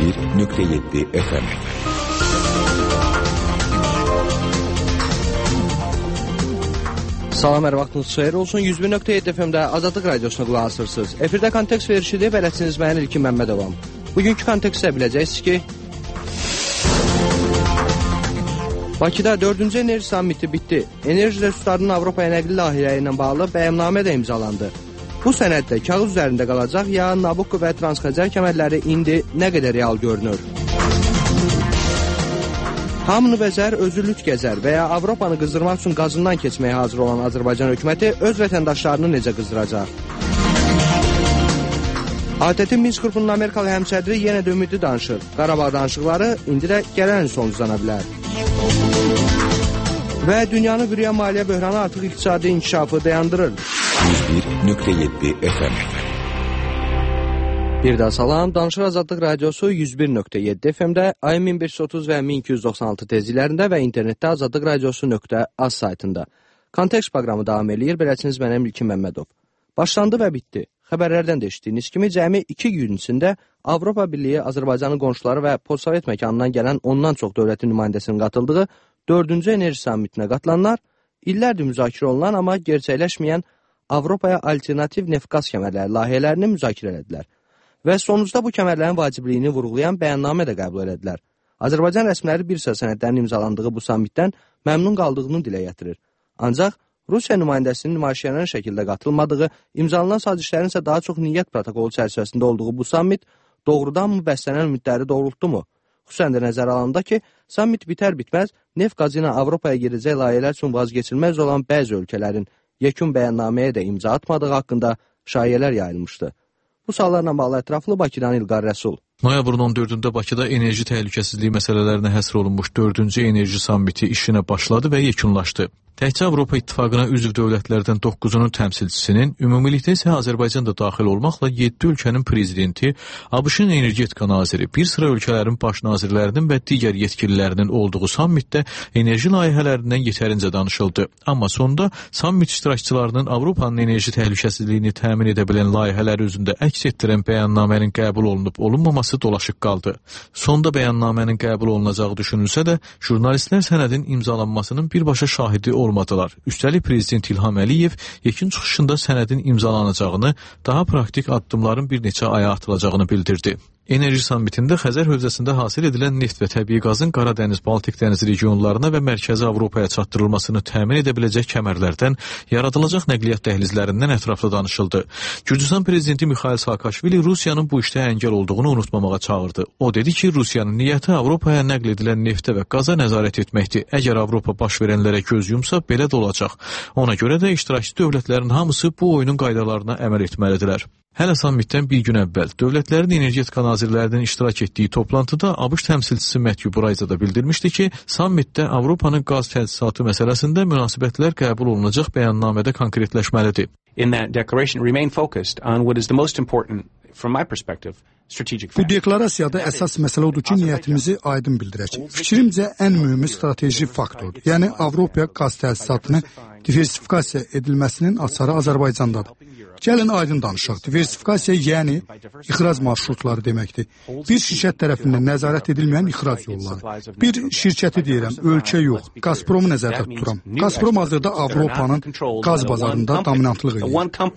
101.7 FM. Salam, hər vaxtınız xeyir olsun. 101.7 FM-də Azadlıq Radiosuna qulaq asırsınız. Efirdə kontekst verişidir, bələdçiniz mən İlkin Məmmədovam. Bugünkü kontekstdə biləcəksiniz ki, Bakıda 4-cü enerji sammiti bitdi. Enerji resurslarının Avropaya nəqli layihələri ilə bağlı bəyannamə də imzalandı. Bu sənəddə kağız üzərində qalacaq ya Nabucco və Transxəzər kəmərləri indi nə qədər real görünür? Hamını bəzər, özü lüt gəzər və ya Avropanı qızdırmaq üçün qazından keçməyə hazır olan Azərbaycan hökuməti öz vətəndaşlarını necə qızdıracaq? ATƏT-in Minsk qrupunun Amerikalı həmsədri yenə də ümidli danışır. Qarabağ danışıqları indi də gələn il sonuclana bilər. Və dünyanı bürüyən maliyyə böhranı artıq iqtisadi inkişafı dayandırır. 101.7 FM. Bir daha salam, Danışır Azadlıq Radiosu 101.7 FM-də, ayın 1530 və 1296 tezliklərində və internetdə azadlıqradiosu.az saytında. Kontekst proqramı davam edir, beləciniz mənim İlkin Məmmədov. Başlandı və bitdi. Xəbərlərdən də eşitdiyiniz kimi cəmi 2 gün içində Avropa Birliyi, Azərbaycanın qonşuları və postsovet məkanından gələn ondan çox dövlətin nümayəndəsinin qatıldığı 4-cü enerji sammitinə qatılanlar illərdir müzakirə olunan, amma gerçəkləşməyən Avropaya alternativ neft-qaz kəmərləri layihələrini müzakirə edilər və sonucda bu kəmərlərin vacibliyini vurğulayan bəyannamə də qəbul edilər. Azərbaycan rəsmiləri bir sıra sənədlərin imzalandığı bu sammitdən məmnun qaldığını dilə gətirir. Ancaq Rusiya nümayəndəsinin nümayişlənən şəkildə qatılmadığı, imzalanan sazişlərin isə daha çox niyyət protokolu çərçivəsində olduğu bu sammit doğrudanmı bəslənən ümidləri doğrultdumu? Xüsusən də nəzərə alanda ki, sammit bitər-bitməz neft qazı ilə Avropaya gedəcək layihələr üçün vazgeçilməz olan bəzi ölkələrin yekun bəyannaməyə də imza atmadığı haqqında şayiələr yayılmışdı. Bu suallarla bağlı ətraflı Bakıdan İlqar Rəsul. Noyabrın 14-də Bakıda enerji təhlükəsizliyi məsələlərinə həsr olunmuş 4-cü enerji sammiti işinə başladı və yekunlaşdı. Təkcə Avropa İttifaqına üzv dövlətlərdən 9-unun təmsilçisinin, ümumilikdə isə Azərbaycan da daxil olmaqla 7 ölkənin prezidenti, ABŞ-ın energetika naziri, bir sıra ölkələrin baş nazirlərinin və digər yetkililərinin olduğu sammitdə enerji layihələrindən yetərincə danışıldı. Amma sonda sammit iştirakçılarının Avropanın enerji təhlükəsizliyini təmin edə bilən layihələr üzündə əks etdirən bəyannamənin qəbul olunub-olunmaması dolaşıq qaldı. Sonda bəyannamənin qəbul olunacağı düşünülsə də, jurnalistlər sənədin imzalanmasının birbaşa şahidi olmadılar. Üstəlik Prezident İlham Əliyev yekun çıxışında sənədin imzalanacağını, daha praktik addımların bir neçə aya atılacağını bildirdi. Enerji sammitində Xəzər hövzəsində hasil edilən neft və təbii qazın Qaradəniz, Baltik dənizi regionlarına və Mərkəzi Avropaya çatdırılmasını təmin edə biləcək kəmərlərdən, yaradılacaq nəqliyyat dəhlizlərindən ətraflı danışıldı. Gürcüstan prezidenti Mikhail Saakashvili Rusiyanın bu işdə əngəl olduğunu unutmamağa çağırdı. O dedi ki, Rusiyanın niyyəti Avropaya nəql edilən neftə və qaza nəzarət etməkdir. Əgər Avropa baş verənlərə göz yumsa, belə də olacaq. Ona görə də iştirakçı dövlətlərin hamısı bu oyunun qaydalarına əməl etməlidirlər. Hələ sammitdən bir gün əvvəl dövlətlərin energetika nazirlərinin iştirak etdiyi toplantıda ABŞ təmsilçisi Matthew Bryce da bildirmişdi ki, sammitdə Avropanın qaz təsisatı məsələsində münasibətlər qəbul olunacaq bəyannamədə konkretləşməlidir. In that declaration remain focused on what is the most important from my perspective. Bu deklarasiyada əsas məsələ odur ki, niyyətimizi aydın bildirək. Fikrimcə ən mühümü strateji faktordur. Yəni Avropaya qaz təsisatını diversifikasiya edilməsinin açarı Azərbaycandadır. Gəlin aydın danışaq. Diversifikasiya yəni ixrac marşrutları deməkdir. Bir şirkət tərəfindən nəzarət edilməyən ixrac yolları. Bir şirkəti deyirəm, ölkə yox. Gazpromu nəzərdə tuturam. Gazprom hazırda Avropanın qaz bazarında dominantlıq edir.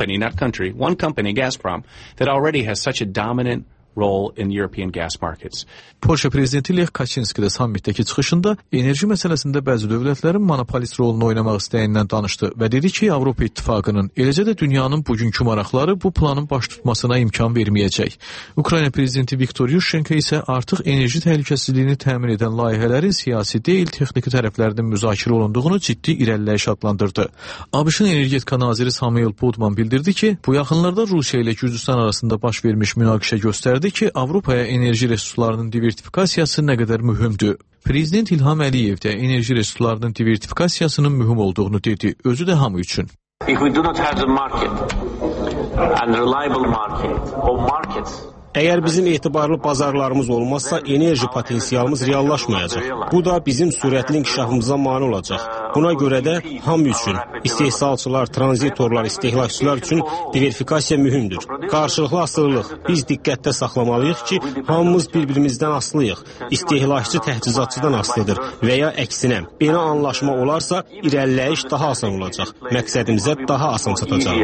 One company, Gazprom, that already has such a dominant role in European gas markets. Polşa prezidenti Lech Kaczynski də sammitdəki çıxışında enerji məsələsində bəzi dövlətlərin monopolist rolunu oynamaq istəyindən danışdı və dedi ki, Avropa İttifaqının, eləcə də dünyanın bugünkü maraqları bu planın baş tutmasına imkan verməyəcək. Ukrayna prezidenti Viktor Yushchenko isə artıq enerji təhlükəsizliyini təmin edən layihələrin siyasi deyil, texniki tərəflərinin müzakirə olunduğunu ciddi irəliləyiş adlandırdı. ABŞ-ın energetika naziri Samuel Budman bildirdi ki, bu yaxınlarda Rusiya ilə Gürcüstan arasında baş vermiş münaqişə göstərdi ki, Avropaya enerji resurslarının diversifikasiyası nə qədər mühümdür. Prezident İlham Əliyev də enerji resurslarının diversifikasiyasının mühüm olduğunu dedi, özü də hamı üçün. If we do not have the market and reliable market or markets Əgər bizim etibarlı bazarlarımız olmazsa, enerji potensialımız reallaşmayacaq. Bu da bizim sürətli inkişafımıza mane olacaq. Buna görə də hamı üçün, istehsalçılar, tranzitorlar, istehlakçılar üçün diversifikasiya mühümdür. Qarşılıqlı asılılıq. Biz diqqətdə saxlamalıyıq ki, hamımız bir-birimizdən asılıyıq. İstehlakçı təchizatçıdan asılıdır və ya əksinə. Belə anlaşma olarsa, irəliləyiş daha asan olacaq. Məqsədimizə daha asan çatacaq.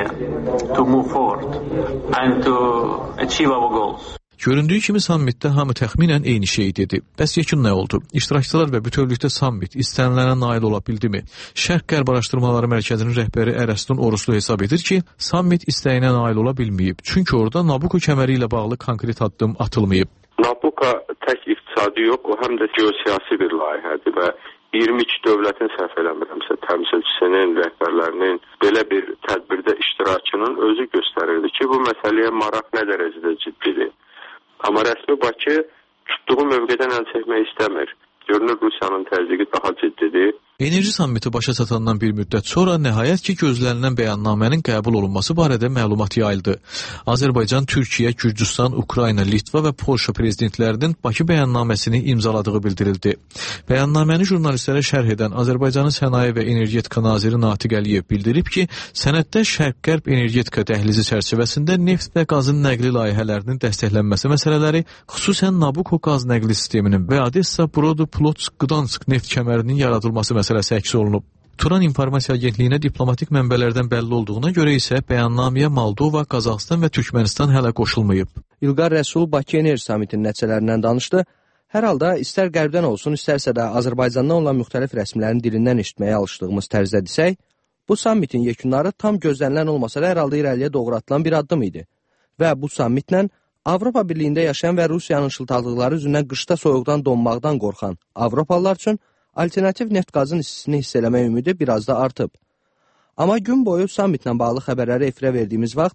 Göründüyü kimi sammitdə hamı təxminən eyni şey dedi. Bəs yekun nə oldu? İştirakçılar və bütövlükdə sammit istənilənə nail ola bildimi? Şərq-Qərb Araşdırmaları Mərkəzinin rəhbəri Ərəstun Oruslu hesab edir ki, sammit istəyinə nail ola bilməyib. Çünki orada Nabucco kəməri ilə bağlı konkret addım atılmayıb. Nabucco tək iqtisadi yox, o həm də geosiyasi bir layihədir və 22 dövlətin səhv eləmirəmsə təmsilçisinin, rəhbərlərinin belə bir tədbirdə iştirakının özü göstərirdi ki, bu məsələyə maraq nə dərəcədə ciddidir. Amma rəsmi Bakı tutduğu mövqedən əl çəkmək istəmir. Görünür Rusiyanın təzyiqi daha ciddidir. Enerji sammiti başa çatandan bir müddət sonra nəhayət ki, gözlənilən bəyannamənin qəbul olunması barədə məlumat yayıldı. Azərbaycan, Türkiyə, Gürcüstan, Ukrayna, Litva və Polşa prezidentlərinin Bakı bəyannaməsini imzaladığı bildirildi. Bəyannaməni jurnalistlərə şərh edən Azərbaycanın Sənaye və Energetika naziri Natiq Əliyev bildirib ki, sənəddə Şərq-Qərb energetika dəhlizi çərçivəsində neft və qazın nəqli layihələrinin dəstəklənməsi məsələləri, xüsusən Nabucco qaz nəqli sisteminin və Odessa, Brodo, Plotsk, Gdansk neft kəmərinin yaradılması məsələsi əks olunub. Turan İnformasiya Agentliyinə diplomatik mənbələrdən bəlli olduğuna görə isə bəyannaməyə Moldova, Qazaxstan və Türkmənistan hələ qoşulmayıb. İlqar Rəsul Bakı Enerji Samitinin nəticələrindən danışdı. Hər halda istər qərbdən olsun, istərsə də Azərbaycandan olan müxtəlif rəsmilərin dilindən eşitməyə alışdığımız tərzdə desək, bu sammitin yekunları tam gözlənilən olmasa da hər halda irəliyə doğru atılan bir addım idi. Və bu sammitlə Avropa Birliyində yaşayan və Rusiyanın şıltaqlıqları üzündən qışda soyuqdan donmaqdan qorxan Avropalılar üçün alternativ neft qazın istisini hiss eləmək ümidi biraz da artıb. Amma gün boyu sammitlə bağlı xəbərləri efirə verdiyimiz vaxt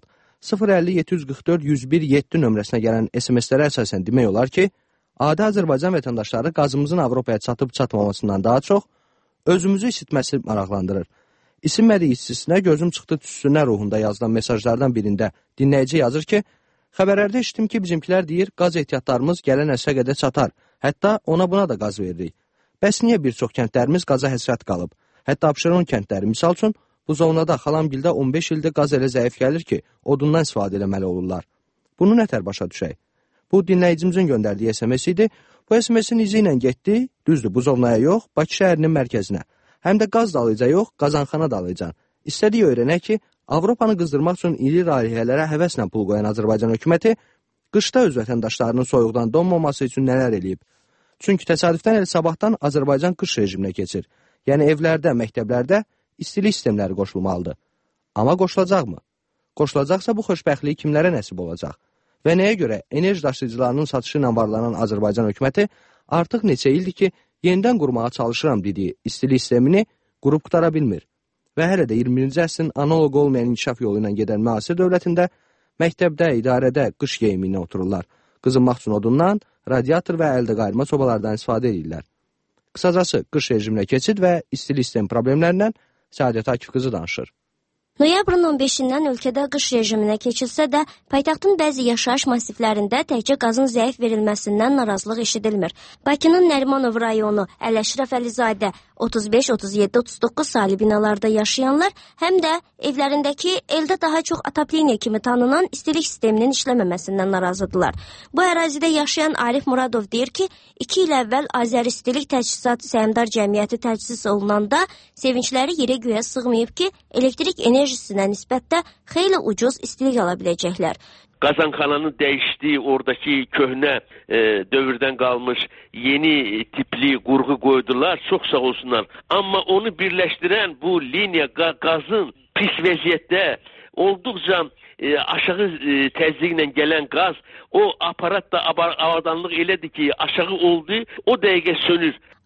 050-744-101-7 nömrəsinə gələn SMS-lərə əsasən demək olar ki, adi Azərbaycan vətəndaşları qazımızın Avropaya çatıb-çatmamasından daha çox özümüzü isitməsi maraqlandırır. İsinmədiyi istisinə gözüm çıxdı tüssünə ruhunda yazılan mesajlardan birində dinləyici yazır ki, xəbərlərdə eşitdim ki, bizimkilər deyir, qaz ehtiyatlarımız gələn əsrə qədər çatar, hətta ona-buna da qaz veririk. Bəs niyə bir çox kəndlərimiz qaza həsrət qalıb? Hətta Abşeron kəndləri, misal üçün, bu zonada Xalamgildə 15 ildir qaz elə zəif gəlir ki, odundan istifadə eləməli olurlar. Bunu nətər başa düşək? Bu, dinləyicimizin göndərdiyi SMS idi. Bu SMS-in izi ilə getdi, düzdür, bu zonaya yox, Bakı şəhərinin mərkəzinə. Həm də qaz dalıca yox, qazanxana dalıca. İstədiyi öyrənək ki, Avropanı qızdırmaq üçün iri layihələrə həvəslə pul qoyan Azərbaycan hökuməti qışda öz vətəndaşlarının soyuqdan donmaması üçün nələr eləyib? Çünki təsadüfdən elə sabahdan Azərbaycan qış rejiminə keçir. Yəni evlərdə, məktəblərdə istilik sistemləri qoşulmalıdır. Amma qoşulacaqmı? Qoşulacaqsa bu xoşbəxtlik kimlərə nəsib olacaq? Və nəyə görə enerji daşıyıcılarının satışı ilə varlanan Azərbaycan hökuməti artıq neçə ildir ki, yenidən qurmağa çalışıram dediyi istilik sistemini qurub qutara bilmir? Və hələ də 20-ci əsrin analog olmayan inkişaf yolu ilə gedən müasir dövlətində məktəbdə, idarədə qış geyimi ilə otururlar. Qızınmaq üçün odundan, radiator və əldə qayırma sobalardan istifadə edirlər. Qısacası, qış rejiminə keçid və istilik sistem problemlərindən Səadət Akif qızı danışır. Noyabrın 15-dən ölkədə qış rejiminə keçilsə də, paytaxtın bəzi yaşayış masiflərində təkcə qazın zəif verilməsindən narazılıq eşidilmir. Bakının Nərimanov rayonu, Əl-Əşrəf Əlizadə, 35, 37, 39 saylı binalarda yaşayanlar həm də evlərindəki eldə daha çox atapleniya kimi tanınan istilik sisteminin işləməməsindən narazıdırlar. Bu ərazidə yaşayan Arif Muradov deyir ki, 2 il əvvəl Azəri İstilik Təchizatı Səhmdar Cəmiyyəti təsis olunanda sevincləri yerə göyə sığmayıb ki, elektrik enerjisinə nisbətdə xeyli ucuz istilik ala biləcəklər. Qazanxananın dəyişdiyi oradakı köhnə dövrdən qalmış yeni tipli qurğu qoydular, çox sağ olsunlar. Amma onu birləşdirən bu liniya qazın pis vəziyyətdə olduqca aşağı təzyiqlə gələn qaz, o aparat da avadanlıq elədir ki, aşağı oldu, o dəqiqə sönür.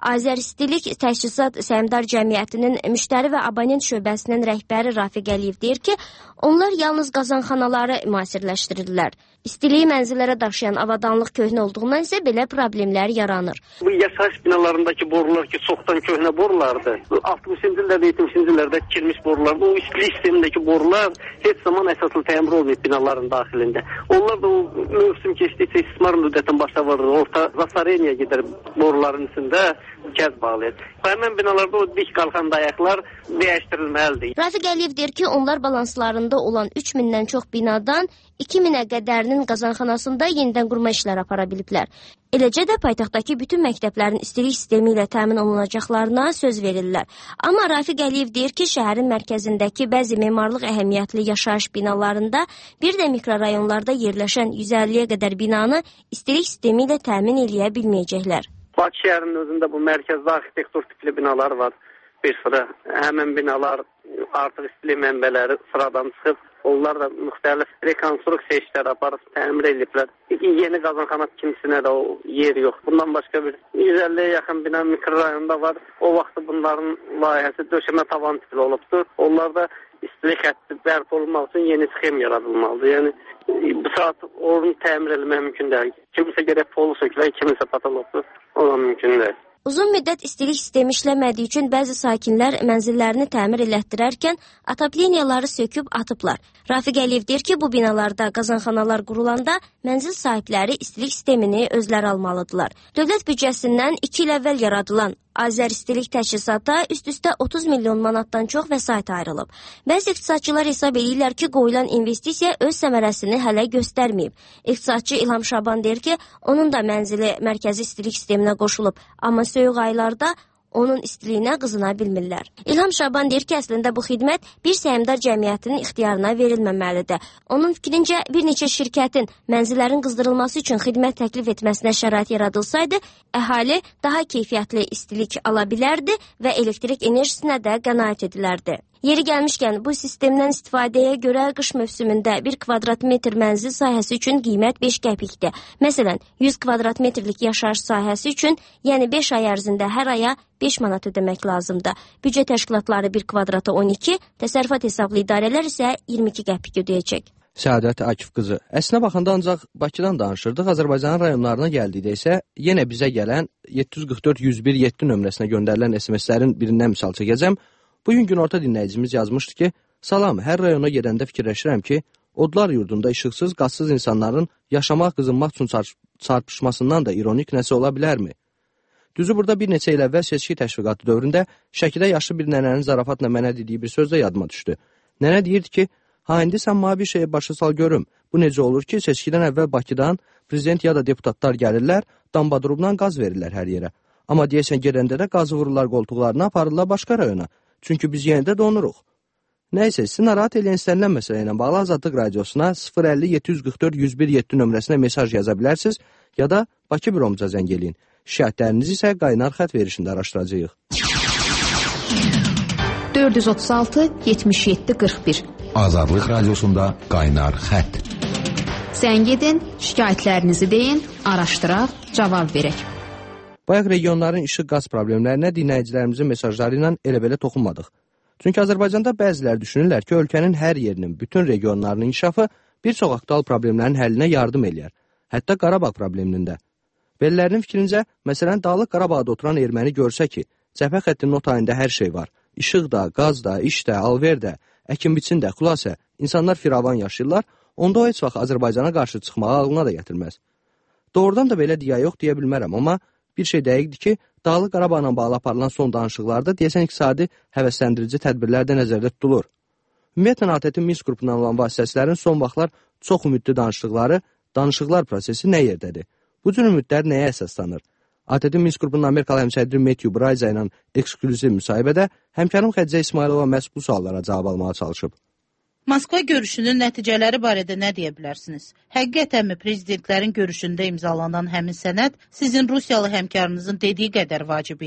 Azəristilik Təchizat Səhmdar Cəmiyyətinin müştəri və abonent şöbəsinin rəhbəri Rafiq Əliyev deyir ki, onlar yalnız qazanxanaları müasirləşdirirlər. İstiliyi mənzillərə daşıyan avadanlıq köhnə olduğundan isə belə problemlər yaranır. Bu yaşayış binalarındakı borular ki, çoxdan köhnə borulardır. 60-cı illərdə, 70-ci illərdə tikilmiş borulardır. O istilik sistemindəki borular heç zaman əsaslı təmir olmayıb binaların daxilində. Onlar da o mövsüm keçdikcə istismar müddətin başa vurur. Orta Zasareniyə gedər boruların içində gəz bağlayır. Həmin binalarda o dik qalxan dayaqlar dəyişdirilməlidir. Rafiq Əliyev deyir ki, onlar balanslarında olan 3000-dən çox binadan 2000-ə qədərinin qazanxanasında yenidən qurma işləri apara biliblər. Eləcə də paytaxtdakı bütün məktəblərin istilik sistemi ilə təmin olunacaqlarına söz verirlər. Amma Rafiq Əliyev deyir ki, şəhərin mərkəzindəki bəzi memarlıq əhəmiyyətli yaşayış binalarında, bir də mikrorayonlarda yerləşən 150-yə qədər binanı istilik sistemi ilə təmin eləyə bilməyəcəklər. Bakı şəhərinin özündə bu mərkəzdə arxitektur tipli binalar var. Bir sıra həmin binalar artıq istilik mənbələri sıradan çıxıb, onlar da müxtəlif rekonstruksiya işləri aparıb təmir ediblər. Yeni qazanxana tikintisinə də o yer yox. Bundan başqa bir 150-yə yaxın bina mikrorayonda var. O vaxt bunların layihəsi döşəmə tavan tipli olubdur. Onlarda istilik xətti bərpa olunmaq üçün yeni sxem yaradılmalıdır. Yəni bu saat onu təmir etmək mümkün deyil. Kimisə gərək polu sökülər, kimisə patologdur. O da mümkün deyil. Uzun müddət istilik sistemi işləmədiyi üçün bəzi sakinlər mənzillərini təmir elətdirərkən atopleniyaları söküb atıblar. Rafiq Əliyev deyir ki, bu binalarda qazanxanalar qurulanda mənzil sahibləri istilik sistemini özləri almalıdırlar. Dövlət büdcəsindən 2 il əvvəl yaradılan Azəristilik Təchizata üst-üstə 30 milyon manatdan çox vəsait ayrılıb. Bəzi iqtisadçılar hesab edirlər ki, qoyulan investisiya öz səmərəsini hələ göstərməyib. İqtisadçı İlham Şaban deyir ki, onun da mənzili mərkəzi istilik sisteminə qoşulub, amma soyuq aylarda onun istiliyinə qızına bilmirlər. İlham Şaban deyir ki, əslində bu xidmət bir səhmdar cəmiyyətinin ixtiyarına verilməməlidir. Onun fikrincə, bir neçə şirkətin mənzillərin qızdırılması üçün xidmət təklif etməsinə şərait yaradılsaydı, əhali daha keyfiyyətli istilik ala bilərdi və elektrik enerjisinə də qənaət edilərdi. Yeri gəlmişkən, bu sistemdən istifadəyə görə qış mövsümündə 1 kvadrat metr mənzil sahəsi üçün qiymət 5 qəpikdir. Məsələn, 100 kvadrat metrlik yaşayış sahəsi üçün, yəni 5 ay ərzində hər aya 5 manat ödəmək lazımdır. Büdcə təşkilatları 1 kvadrata 12, təsərrüfat hesablı idarələr isə 22 qəpik ödəyəcək. Səadət Akif qızı, əslinə baxanda ancaq Bakıdan danışırdıq, Azərbaycanın rayonlarına gəldikdə isə yenə bizə gələn 744-101-7 nömrəsinə göndərilən SMS-lərin birindən misal çəkəcəm. Bugün günorta dinləyicimiz yazmışdı ki, salam, hər rayona gedəndə fikirləşirəm ki, odlar yurdunda işıqsız, qazsız insanların yaşamaq, qızınmaq üçün çarpışmasından da ironik nəsə ola bilərmi? Düzü burada bir neçə il əvvəl seçki təşviqatı dövründə Şəkidə yaşlı bir nənənin zarafatla mənə dediyi bir söz də yadıma düşdü. Nənə deyirdi ki, indi sən mənə bir şeyə başa sal görüm. Bu necə olur ki, seçkidən əvvəl Bakıdan prezident ya da deputatlar gəlirlər, dambadrubdan qaz verirlər hər yerə. Amma deyəsən gedəndə də qazı vururlar qoltuqlarına, aparırlar başqa rayona. Çünki biz yenə də donuruq. Nəysə, sizi narahat edən istənilən məsələ ilə bağlı Azadlıq Radiosuna 050-744-101-7 nömrəsinə mesaj yaza bilərsiniz ya da Bakı büromuza zəng eləyin. Şikayətlərinizi isə qaynar xətt verişində araşdıracağıq. 436-77-41 Azadlıq Radiosunda qaynar xətt. Zəng edin, şikayətlərinizi deyin, araşdıraq, cavab verək. Bayaq regionların işıq qaz problemlərinə dinləyicilərimizin mesajları ilə elə-belə toxunmadıq. Çünki Azərbaycanda bəzilər düşünürlər ki, ölkənin hər yerinin, bütün regionlarının inkişafı bir çox aktual problemlərin həllinə yardım eləyər. Hətta Qarabağ probleminin də. Bellərinin fikrincə, məsələn, Dağlıq Qarabağda oturan erməni görsə ki, cəbhə xəttinin o tayında hər şey var. İşıq da, qaz da, iş də, alver də, əkin-biçin də, xülasə, insanlar firavan yaşayırlar, onda o heç vaxt Azərbaycana qarşı çıxmağı ağlına da gətirməz. Doğrudan da belə deyə yox deyə bilmərəm, amma bir şey dəqiqdir ki, Dağlıq Qarabağla bağlı aparılan son danışıqlarda deyəsən iqtisadi həvəsləndirici tədbirlər də nəzərdə tutulur. Ümumiyyətlə, ATƏT-in Minsk qrupundan olan vasitəçilərin son vaxtlar çox ümidli danışıqlar prosesi nə yerdədir? Bu cür ümidlər nəyə əsaslanır? ATƏT-in Minsk qrupunun Amerikalı həmsədri Matthew Braiza ilə eksklüziv müsahibədə həmkarım Xədicə İsmailova məhz bu suallara cavab almağa çalışıb. Moskva görüşünün nəticələri barədə nə deyə bilərsiniz? Həqiqətənmi prezidentlərin görüşündə imzalanan həmin sənəd sizin Rusiyalı həmkarınızın dediyi qədər vacib idi?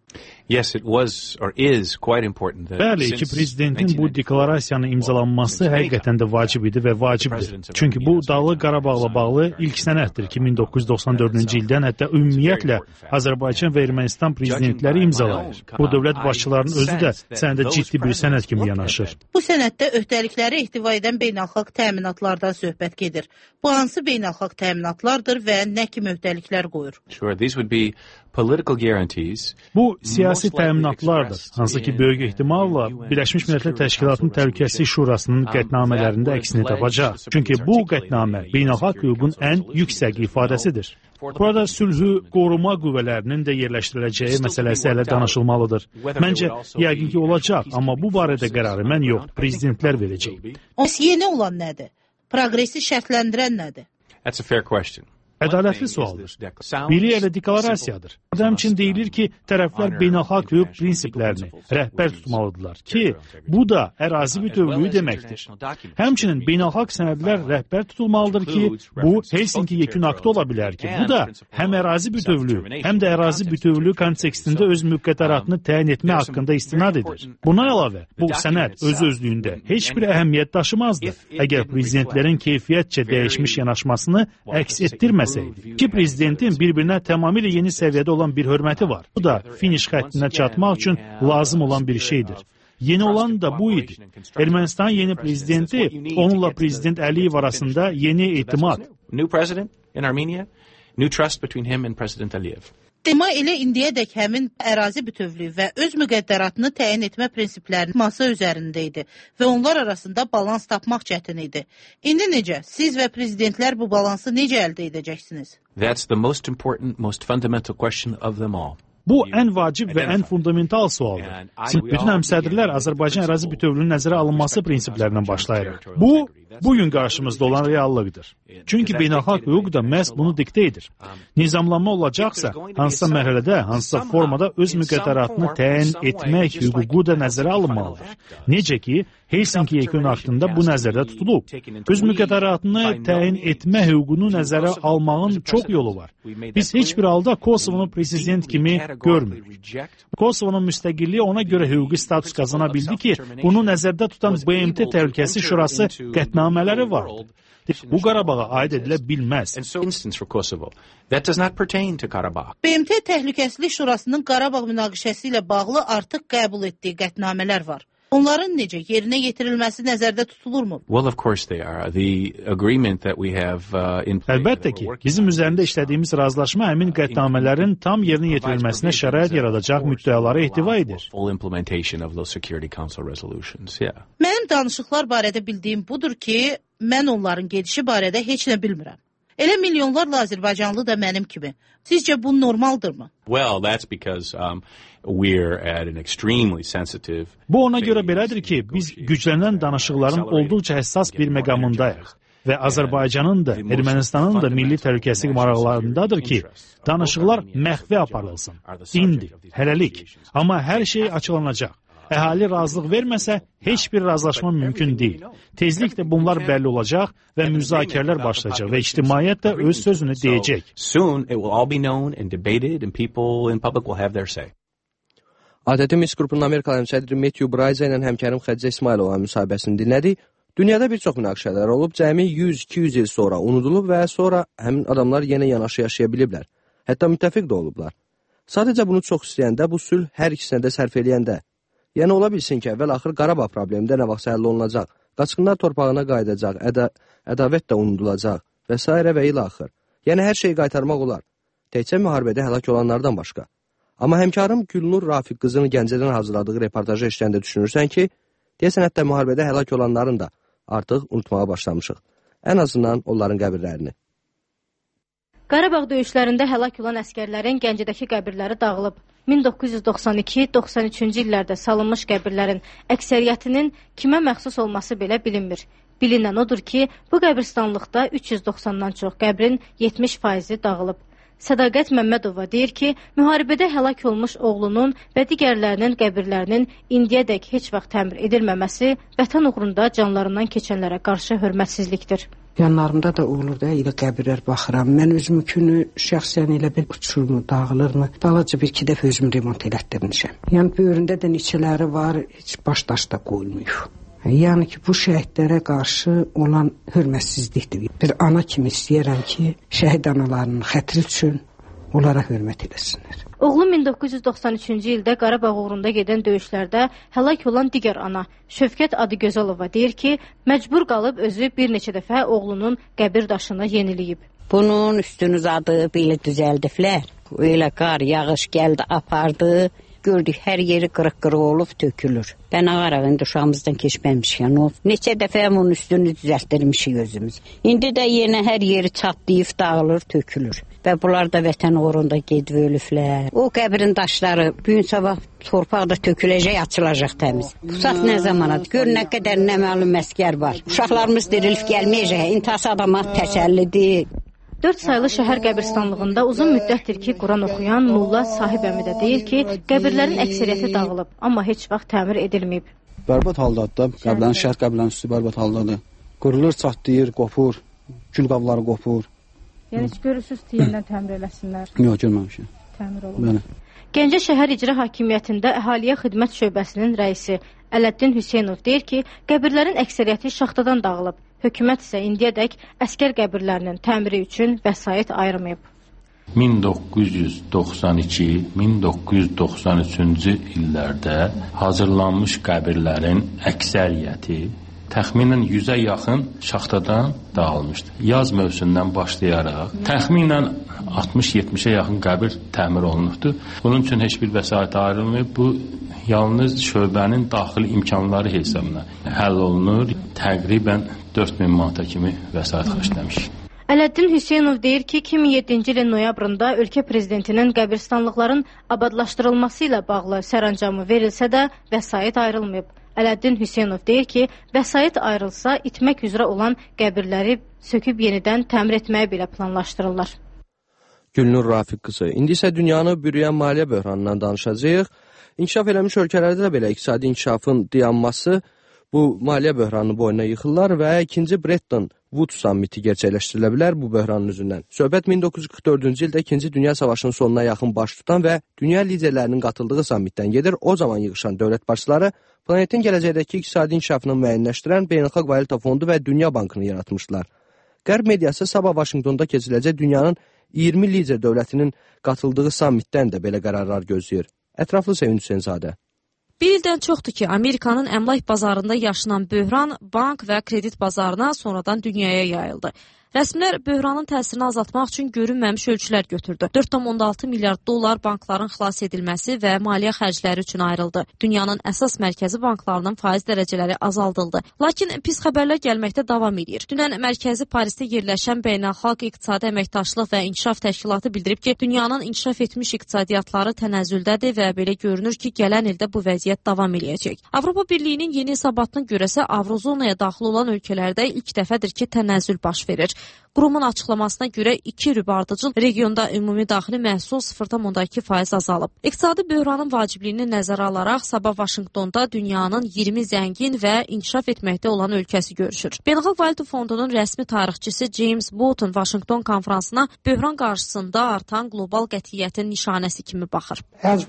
Yes, it was or is quite important that Bəli, ki prezidentin bu deklarasiyanın imzalanması həqiqətən də vacib idi və vacibdir. Çünki bu Dağlıq Qarabağla bağlı ilk sənəddir ki, 1994-cü ildən hətta ümumiyyətlə Azərbaycan və Ermənistan prezidentləri imzalayır. Bu dövlət başçılarının özü də sənədə ciddi bir sənəd kimi yanaşır. Bu sənəddə öhdəlikləri ehtiva edən beynəlxalq təminatlardan söhbət gedir. Bu hansı beynəlxalq təminatlardır və nə kimi öhdəliklər qoyur? Sure, these would be political guarantees. Bu siyasi təminatlardır, hansı ki böyük ehtimalla Birləşmiş Millətlər Təşkilatının Təhlükəsizlik Şurasının qətnamələrində əksini tapacaq. Çünki bu qətnamə beynəlxalq hüququn ən yüksək ifadəsidir. Burada sülhü qoruma qüvvələrinin də yerləşdiriləcəyi məsələsi hələ danışılmalıdır. Məncə, yəqin ki olacaq, amma bu barədə qərarı mən yox, prezidentlər verəcək. Yeni olan nədir? Progresi şərtləndirən nədir? That's a fair question. Ədalətli sualdır. Biri elə deklarasiyadır. Həmçinin deyilir ki, tərəflər beynəlxalq hüquq prinsiplərini rəhbər tutmalıdırlar ki, bu da ərazi bütövlüyü deməkdir. Həmçinin beynəlxalq sənədlər rəhbər tutulmalıdır ki, bu Helsinki yekun aktı ola bilər ki, bu da həm ərazi bütövlüyü, həm də ərazi bütövlüyü kontekstində öz müqəddəratını təyin etmə haqqında istinad edir. Buna əlavə, bu sənəd öz-özlüyündə heç bir əhəmiyyət daşımazdı, əgər prezidentlərin keyfiyyətcə dəyişmiş yanaşmasını əks etdirməsəydi. İki prezidentin bir-birinə tamamilə yeni səviyyədə olan bir hörməti var. Bu da finiş xəttinə çatmaq üçün lazım olan bir şeydir. Yeni olan da bu idi. Ermənistan yeni prezidenti, onunla prezident Əliyev arasında yeni etimad. New president in Armenia, new trust between him and President Aliyev. Amma elə indiyədək həmin ərazi bütövlüyü və öz müqəddəratını təyin etmə prinsiplərinin masa üzərində idi və onlar arasında balans tapmaq çətin idi. İndi necə? Siz və prezidentlər bu balansı necə əldə edəcəksiniz? That's the most important, most fundamental question of them all. Bu ən vacib və ən fundamental sualdır. Bütün həmsədrlər Azərbaycan ərazi bütövlüyünün nəzərə alınması prinsiplərindən başlayırıq. Bu, bugün qarşımızda olan reallıqdır. Çünki beynəlxalq hüquq da məhz bunu diktə edir. Nizamlanma olacaqsa, hansısa mərhələdə, hansısa formada öz müqəddəratını təyin etmək hüququ da nəzərə alınmalıdır. Necə ki, Helsinki yekun aktında bu nəzərdə tutulub. Öz müqəddəratını təyin etmə hüququnu nəzərə almağın çox yolu var. Biz heç bir halda Kosovonu prezident kimi görmürük. Kosovonun müstəqilliyi ona görə hüquqi status qazana bildi ki, bunu nəzərdə tutan BMT Təhlükəsizlik Şurası qətnamələri vardı. Bu Qarabağa aid edilə bilməz. BMT Təhlükəsizlik Şurasının Qarabağ münaqişəsi ilə bağlı artıq qəbul etdiyi qətnamələr var. Onların necə yerinə yetirilməsi nəzərdə tutulurmu? Well, of course they are. The agreement that we have in place. Əlbəttə ki, bizim üzərində işlədiyimiz razılaşma həmin qətnamələrin tam yerinə yetirilməsinə şərait yaradacaq müddəaları ehtiva edir. Full implementation of those Security Council resolutions. Yeah. Mənim danışıqlar barədə bildiyim budur ki, mən onların gedişi barədə heç nə bilmirəm. Elə milyonlarla Azərbaycanlı da mənim kimi. Sizcə bu normaldırmı? Well, that's because we're at an extremely sensitive. Bu ona görə belədir ki, biz güclənən danışıqların olduqca həssas bir məqamındayıq və Azərbaycanın da, Ermənistanın da milli təhlükəsizlik maraqlarındadır ki, danışıqlar məxfi aparılsın. İndi, hələlik, amma hər şey açıqlanacaq. Əhali razılıq verməsə, heç bir razılaşma mümkün deyil. Tezliklə bunlar bəlli olacaq və müzakirələr başlayacaq və ictimaiyyət də öz sözünü deyəcək. Soon it will all be known and debated and people in public will have their say. ATT Mis qrupunun Amerikalı həmsədri Matthew Braiza ilə həmkarım Xədicə İsmailova müsahibəsini dinlədik. Dünyada bir çox münaqişələr olub, cəmi 100-200 il sonra unudulub və sonra həmin adamlar yenə yanaşı yaşaya biliblər. Hətta müttəfiq də olublar. Sadəcə bunu çox istəyəndə, bu sülh hər ikisinə də sərf eləyəndə, yəni ola bilsin ki, əvvəl-axır Qarabağ problemində nə vaxtsa həll olunacaq, qaçqınlar torpağına qayıdacaq, ədavət də unudulacaq və s. və ilə-axır. Yəni hər şeyi qaytarmaq olar. Təkcə müharibədə həlak olanlardan başqa. Amma həmkarım Gülnur Rafiq qızını Gəncədən hazırladığı reportajı eşidəndə düşünürsən ki, deyəsən hətta müharibədə həlak olanların da artıq unutmağa başlamışıq. Ən azından onların qəbirlərini. Qarabağ döyüşlərində həlak olan əskərlərin Gəncədəki qəbirləri dağılıb. 1992-93-cü illərdə salınmış qəbirlərin əksəriyyətinin kimə məxsus olması belə bilinmir. Bilinən odur ki, bu qəbirstanlıqda 390-dan çox qəbrin 70%-i dağılıb. Sədaqət Məmmədova deyir ki, müharibədə həlak olmuş oğlunun və digərlərinin qəbirlərinin indiyədək heç vaxt təmir edilməməsi vətən uğrunda canlarından keçənlərə qarşı hörmətsizlikdir. Yanlarımda da olur da elə qəbirlər baxıram. Mən özümkünü şəxsən elə bir uçurmu, dağılırmı? Balaca bir iki dəfə özüm remont elətdirmişəm. Yəni böyründə də neçələri var, heç baş daş da qoyulmuyor. Yəni ki, bu şəhidlərə qarşı olan hörmətsizlikdir. Bir ana kimi istəyirəm ki, şəhid analarının xətri üçün onlara hörmət eləsinlər. Oğlu 1993-cü ildə Qarabağ uğrunda gedən döyüşlərdə həlak olan digər ana Şövkət Adıgözəlova deyir ki, məcbur qalıb özü bir neçə dəfə oğlunun qəbir daşını yeniləyib. Bunun üstünü zadı belə düzəldiblər. Elə qar, yağış gəldi, apardı. Gördük, hər yeri qırıq-qırıq olub, tökülür. Ben ağarağında uşağımızdan keçməmişkən olub. Neçə dəfə onun üstünü düzəltdirmişik özümüz. İndi də yenə hər yeri çatlayıb, dağılır, tökülür. Və bunlar da vətən uğrunda gedib ölüblər. O qəbrin daşları bugün sabah torpaqda töküləcək, açılacaq təmiz. Bu saat nə zamanadır? Gör nə qədər nə məlum məskər var. Uşaqlarımız dirilib gəlməyəcək. İntihası adama təsəllidir. 4 saylı şəhər qəbirstanlığında uzun müddətdir ki, Quran oxuyan Mulla Sahib əmi də deyir ki, qəbirlərin əksəriyyəti dağılıb, amma heç vaxt təmir edilməyib. Bərbad haldadır da, qəbirlərin, şəhər qəbirlərin üstü bərbad haldadır. Qırılır, çatlayır, qopur, gül qabları qopur. Yəni heç görürsünüz deyəndən təmir eləsinlər? Yox, görməmişəm. Təmir olunur. Gəncə şəhər icra hakimiyyətində əhaliyə xidmət şöbəsinin rəisi Ələddin Hüseynov deyir ki, qəbirlərin əksəriyyəti şaxtadan dağılıb. Hökumət isə indiyədək əskər qəbirlərinin təmiri üçün vəsait ayırmayıb. 1992-1993-cü illərdə hazırlanmış qəbirlərin əksəriyyəti təxminən 100-ə yaxın şaxtadan dağılmışdı. Yaz mövsümündən başlayaraq təxminən 60-70-ə yaxın qəbir təmir olunubdu. Bunun üçün heç bir vəsait ayrılmayıb. Bu yalnız şöbənin daxili imkanları hesabına həll olunur. Təqribən 4000 manata kimi vəsait xərcləmişik. Ələddin Hüseynov deyir ki, 2007-ci ilin noyabrında ölkə prezidentinin qəbirstanlıqların abadlaşdırılması ilə bağlı sərəncamı verilsə də vəsait ayrılmayıb. Ələddin Hüseynov deyir ki, vəsait ayrılsa itmək üzrə olan qəbirləri söküb yenidən təmir etməyə belə planlaşdırırlar. Gülnur Rafiq qızı. İndi isə dünyanı bürüyən maliyyə böhranından danışacağıq. İnkişaf eləmiş ölkələrdə də belə iqtisadi inkişafın dayanması bu maliyyə böhranı boynuna yıxırlar və ikinci Bretton Woods sammiti gerçəkləşdirilə bilər bu böhranın üzündən. Söhbət 1944-cü ildə 2-ci Dünya Savaşının sonuna yaxın baş tutan və dünya liderlərinin qatıldığı sammitdən gedir. O zaman yığışan dövlət başçıları planetin gələcəkdəki iqtisadi inkişafını müəyyənləşdirən Beynəlxalq Valyuta Fondu və Dünya Bankını yaratmışlar. Qərb mediası sabah Vaşinqtonda keçiriləcək dünyanın 20 lider dövlətinin qatıldığı sammitdən də belə qərarlar gözləyir. Ətraflı Sevinç Hüseynzadə. Bir ildən çoxdur ki, Amerikanın əmlak bazarında yaşanan böhran bank və kredit bazarına sonradan dünyaya yayıldı. Rəsmilər böhranın təsirini azaltmaq üçün görünməmiş ölçülər götürdü. 4,6 milyard dollar bankların xilas edilməsi və maliyyə xərcləri üçün ayrıldı. Dünyanın əsas mərkəzi banklarının faiz dərəcələri azaldıldı. Lakin pis xəbərlər gəlməkdə davam edir. Dünən mərkəzi Parisdə yerləşən Beynəlxalq İqtisadi Əməkdaşlıq və İnkişaf Təşkilatı bildirib ki, dünyanın inkişaf etmiş iqtisadiyyatları tənəzzüldədir və belə görünür ki, gələn ildə bu vəziyyət davam eləyəcək. Avropa Birliyinin yeni hesabatına görəsə, Avrozonaya daxil olan ölkələrdə ilk dəfədir ki, tənəzzül baş verir. Qurumun açıqlamasına görə 2 rüb ardıcıl regionda ümumi daxili məhsul 0,2% azalıb. İqtisadi böhranın vacibliyini nəzərə alaraq sabah Vaşinqtonda dünyanın 20 zəngin və inkişaf etməkdə olan ölkəsi görüşür. Beynəlxalq Valyuta Fondunun rəsmi tarixçisi James Bolton Vaşinqton konfransına böhran qarşısında artan qlobal qətiyyətin nişanəsi kimi baxır.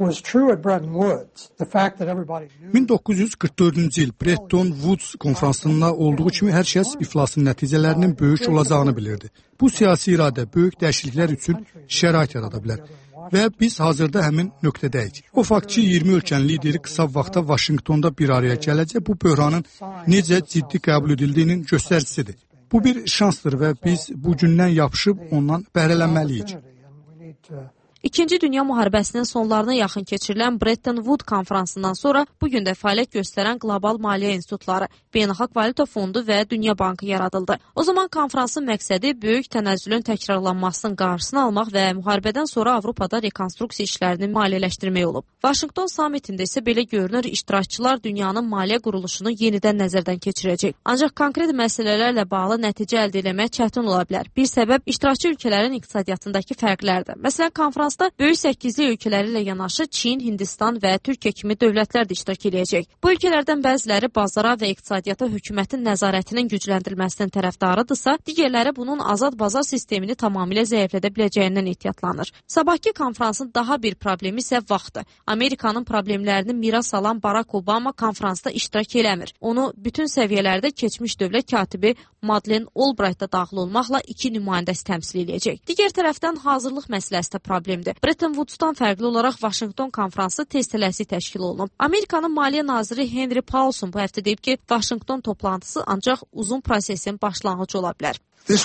1944-cü il Bretton Woods konfransında olduğu kimi hər kəs iflasın nəticələrinin böyük olacağını bilirdi. Bu siyasi iradə böyük dəyişikliklər üçün şərait yarada bilər və biz hazırda həmin nöqtədəyik. O fakt ki, 20 ölkənin lideri qısa vaxtda Vaşinqtonda bir araya gələcək, bu böhranın necə ciddi qəbul edildiyinin göstəricisidir. Bu bir şansdır və biz bu gündən yapışıb ondan bəhrələnməliyik. İkinci Dünya müharibəsinin sonlarına yaxın keçirilən Bretton Woods konfransından sonra bugün də fəaliyyət göstərən qlobal maliyyə institutları, Beynəlxalq Valyuta Fondu və Dünya Bankı yaradıldı. O zaman konfransın məqsədi böyük tənəzzülün təkrarlanmasının qarşısını almaq və müharibədən sonra Avropada rekonstruksiya işlərini maliyyələşdirmək olub. Vaşinqton sammitində isə belə görünür, iştirakçılar dünyanın maliyyə quruluşunu yenidən nəzərdən keçirəcək. Ancaq konkret məsələlərlə bağlı nəticə əldə etmək çətin ola bilər. Bir səbəb iştirakçı ölkələrin iqtisadiyyatındakı fərqlərdir. Məsələn, konfrans konfransda böyük 8-li ölkələri ilə yanaşı Çin, Hindistan və Türkiyə kimi dövlətlər də iştirak edəcək. Bu ölkələrdən bəziləri bazara və iqtisadiyyata hökumətin nəzarətinin gücləndirilməsinin tərəfdarıdırsa, digərləri bunun azad bazar sistemini tamamilə zəiflədə biləcəyindən ehtiyatlanır. Sabahki konfransın daha bir problemi isə vaxtdır. Amerikanın problemlərini miras alan Barack Obama konfransda iştirak eləmir. Onu bütün səviyyələrdə keçmiş dövlət katibi Madeleine Albright da daxil olmaqla 2 nümayəndəsi təmsil edəcək. Digər tərəfdən hazırlıq məsələsi də problemdir. Bretton Woods-dan fərqli olaraq Vaşinqton konfransı tez-tələsik təşkil olunub. Amerikanın Maliyyə naziri Henry Paulson bu həftə deyib ki, Vaşinqton toplantısı ancaq uzun prosesin başlanğıcı ola bilər.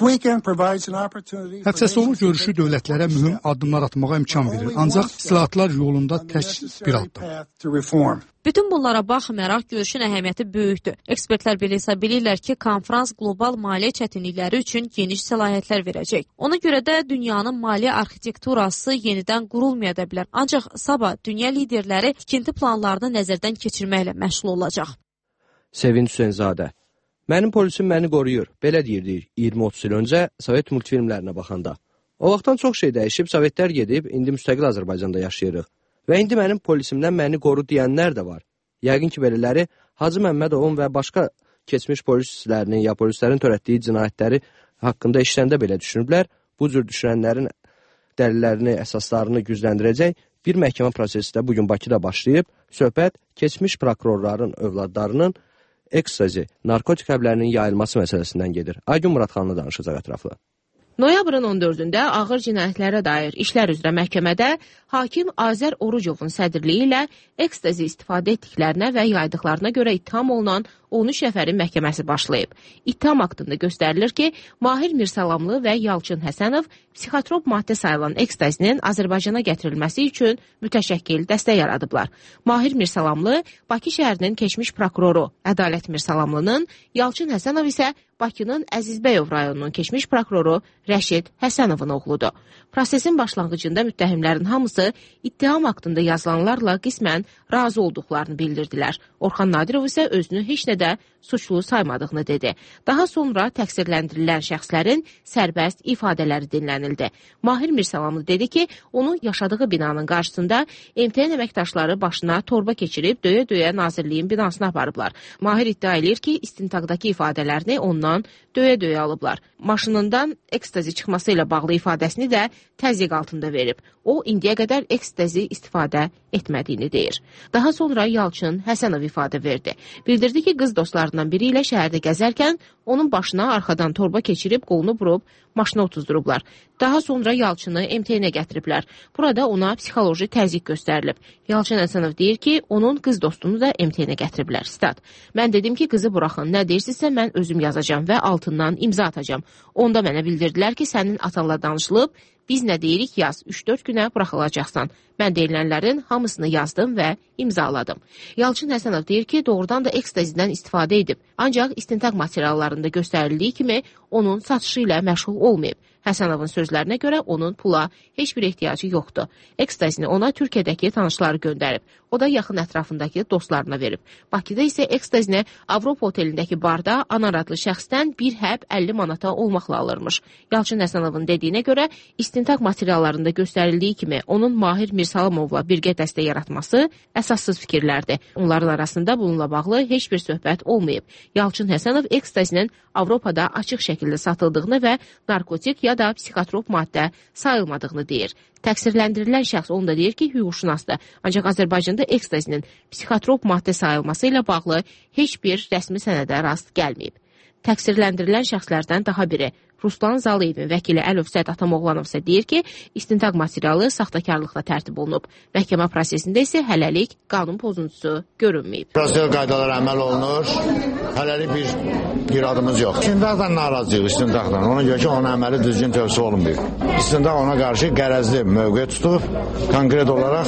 Həftəsonu görüşü dövlətlərə mühüm addımlar atmağa imkan verir, ancaq islahatlar yolunda tək bir addım. Bütün bunlara baxmayaraq görüşün əhəmiyyəti böyükdür. Ekspertlər belə hesab edirlər ki, konfrans qlobal maliyyə çətinlikləri üçün geniş səlahiyyətlər verəcək. Ona görə də dünyanın maliyyə arxitekturası yenidən qurulmaya da bilər. Ancaq sabah dünya liderləri tikinti planlarını nəzərdən keçirməklə məşğul olacaq. Sevinç Hüseynzadə. Mənim polisim məni qoruyur. Belə deyirdik 20-30 il öncə Sovet multfilmlərinə baxanda. O vaxtdan çox şey dəyişib, Sovetlər gedib, indi müstəqil Azərbaycanda yaşayırıq. Və indi mənim polisimdən məni qoru deyənlər də var. Yəqin ki, belələri Hacı Məmmədovun və başqa keçmiş polislərinin ya polislərin törətdiyi cinayətləri haqqında işləndə belə düşünüblər. Bu cür düşünənlərin dəlillərini, əsaslarını gücləndirəcək bir məhkəmə prosesi də bugün Bakıda başlayıb. Söhbət keçmiş prokurorların övladlarının ekstazi, narkotik həblərinin yayılması məsələsindən gedir. Aygün Muradxanlı danışacaq ətraflı. Noyabrın 14-də ağır cinayətlərə dair işlər üzrə məhkəmədə hakim Azər Orucovun sədrliyi ilə ekstazi istifadə etdiklərinə və yaydıqlarına görə ittiham olunan 13 nəfərin məhkəməsi başlayıb. İttiham aktında göstərilir ki, Mahir Mirsalamlı və Yalçın Həsənov psixotrop maddə sayılan ekstazinin Azərbaycana gətirilməsi üçün mütəşəkkil dəstək yaradıblar. Mahir Mirsalamlı Bakı şəhərinin keçmiş prokuroru Ədalət Mirsalamlının, Yalçın Həsənov isə Bakının Əzizbəyov rayonunun keçmiş prokuroru Rəşid Həsənovun oğludur. Prosesin başlanğıcında müttəhimlərin hamısı ittiham aktında yazılanlarla qismən razı olduqlarını bildirdilər. Orxan Nadirov isə özünü heç nədə suçlu saymadığını dedi. Daha sonra təqsirləndirilən şəxslərin sərbəst ifadələri dinlənildi. Mahir Mirsalamlı dedi ki, onu yaşadığı binanın qarşısında MTN əməkdaşları başına torba keçirib döyə-döyə nazirliyin binasına aparıblar. Mahir iddia edir ki, istintaqdakı ifadələrini ondan döyə-döyə alıblar. Maşınından ekstazi çıxması ilə bağlı ifadəsini də təzyiq altında verib. O, indiyə qədər ekstazi istifadə etmədiyini deyir. Daha sonra Yalçın Həsənov ifadə verdi. Bildirdi ki, qız dostlarından biri ilə şəhərdə gəzərkən onun başına arxadan torba keçirib qolunu vurub maşına otuzdurublar. Daha sonra Yalçını MTN-ə gətiriblər. Burada ona psixoloji təzyiq göstərilib. Yalçın Həsənov deyir ki, onun qız dostunu da MTN-ə gətiriblər. Stat. Mən dedim ki, qızı buraxın, nə deyirsinizsə mən özüm yazacağam və altından imza atacağam. Onda mənə bildirdilər ki, sənin atanla danışılıb, biz nə deyirik yaz, 3-4 günə buraxılacaqsan. Mən deyilənlərin hamısını yazdım və imzaladım. Yalçın Həsənov deyir ki, doğrudan da ekstazidən istifadə edib. Ancaq istintaq materiallarında göstərildiyi kimi onun satışı ilə məşğul olmayıb. Həsənovun sözlərinə görə onun pula heç bir ehtiyacı yoxdur. Ekstazini ona Türkiyədəki tanışları göndərib. O da yaxın ətrafındakı dostlarına verib. Bakıda isə ekstazini Avropa otelindəki barda Anar adlı şəxsdən bir həb 50 manata olmaqla alırmış. Yalçın Həsənovun dediyinə görə istintaq materiallarında göstərildiyi kimi onun Mahir Mirsalamovla birgə dəstə yaratması əsassız fikirlərdir. Onların arasında bununla bağlı heç bir söhbət olmayıb. Yalçın Həsənov ekstazinin Avropada açıq şəkildə satıldığını və narkotik ya da psixotrop maddə sayılmadığını deyir. Təqsirləndirilən şəxs onu da deyir ki, hüquqşünasdır. Ancaq Azərbaycanda ekstazinin psixotrop maddə sayılması ilə bağlı heç bir rəsmi sənədə rast gəlməyib. Təqsirləndirilən şəxslərdən daha biri Ruslan Zalıyevin vəkili Əlövsət Atamoğlanov isə deyir ki, istintaq materialı saxtakarlıqla tərtib olunub. Məhkəmə prosesində isə hələlik qanun pozuntusu görünməyib. Prosedur qaydalara əməl olunur. Hələlik bir adımız yox. İstintaqdan narazıyıq, istintaqdan. Ona görə ki, onun əməli düzgün tövsiyə olunmuyor. İstintaq ona qarşı qərəzli mövqe tutub, konkret olaraq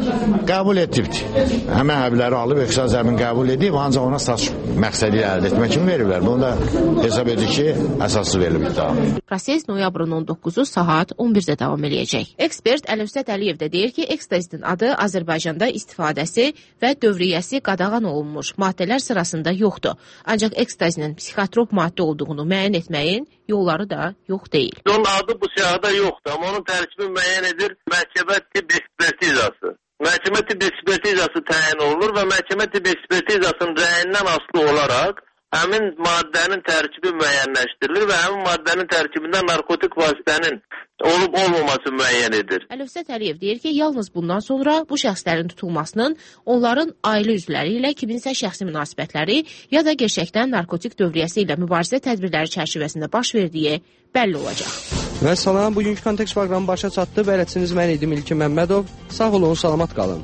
qəbul etibdir. Həmən həbləri alıb, eksaz əmin qəbul edib, ancaq ona satış məqsədi əldə etmək kimi veriblər. Bunu da hesab edir ki, əsaslı verilib iddia. Proses noyabrın 19-u saat 11-də davam eləyəcək. Ekspert Əlövsət Əliyev də deyir ki, ekstazinin adı Azərbaycanda istifadəsi və dövriyyəsi qadağan olunmuş maddələr sırasında yoxdur. Ancaq ekstazinin psixotrop maddə olduğunu müəyyən etməyin yolları da yox deyil. Onun adı bu siyahıda yoxdur, amma onun tərkibi müəyyən edir məhkəmə tibb ekspertizası. Məhkəmə tibb ekspertizası təyin olunur və məhkəmə tibb ekspertizasının rəyindən asılı olaraq həmin maddənin tərkibi müəyyənləşdirilir və həmin maddənin tərkibində narkotik vasitənin olub-olmaması müəyyən edir. Əlövsət Əliyev deyir ki, yalnız bundan sonra bu şəxslərin tutulmasının onların ailə üzvləri ilə kiminsə şəxsi münasibətləri ya da gerçəkdən narkotik dövriyyəsi ilə mübarizə tədbirləri çərçivəsində baş verdiyi bəlli olacaq. Və salam, bugünkü kontekst proqramı başa çatdı. Bələdçiniz mən idim İlkin Məmmədov. Sağ olun, salamat qalın.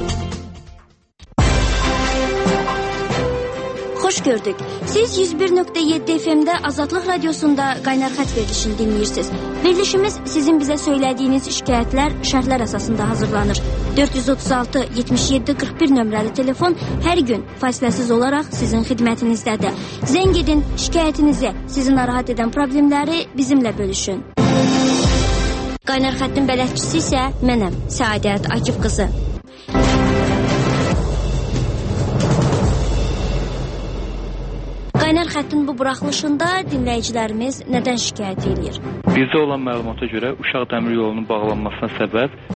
Xoş gördük. Siz 101.7 FM-də Azadlıq Radiosunda Qaynar Xət verilişini dinləyirsiniz. Verilişimiz sizin bizə söylədiyiniz şikayətlər şərhlər əsasında hazırlanır. 436-77-41 nömrəli telefon hər gün fasiləsiz olaraq sizin xidmətinizdədir. Zəng edin, şikayətinizi, sizi narahat edən problemləri bizimlə bölüşün. Qaynar Xəttin bələdçisi isə mənəm, Səadət Akif qızı. Qaynar Xəttin bu buraxılışında dinləyicilərimiz nədən şikayət edir? Bizdə olan məlumata görə Uşaq dəmir yolunun bağlanmasına səbəb